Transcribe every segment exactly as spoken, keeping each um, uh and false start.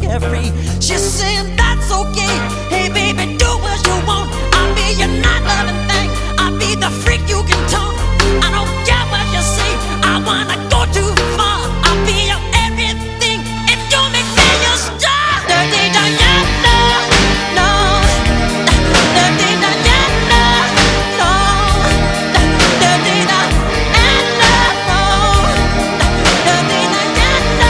carefree. She's saying that's okay. Hey baby, do what you want. I'll be your not loving thing. I'll be the freak you can talk. I don't care what you say. I wanna go too far. I'll be your everything if you make me your star. Dirty Diana, no. Dirty Diana, no. Dirty Diana, no. Dirty Diana.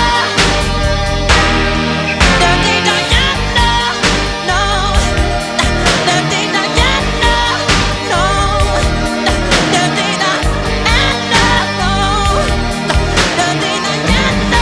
Dirty Diana, no. Dirty Diana, no. Dirty Diana, no. Dirty Diana.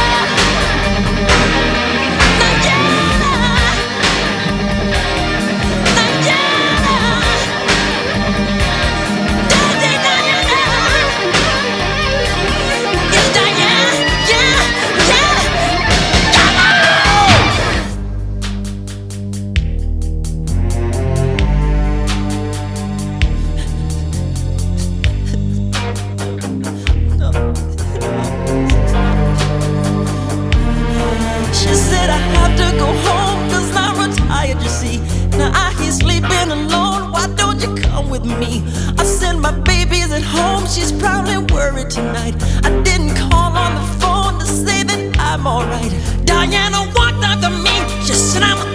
She said I have to go home cause I'm retired, you see. Now I hear sleeping alone, why don't you come with me? I said my baby's at home, she's probably worried tonight. I didn't call on the phone to say that I'm alright. Diana walked up to me, she said I'm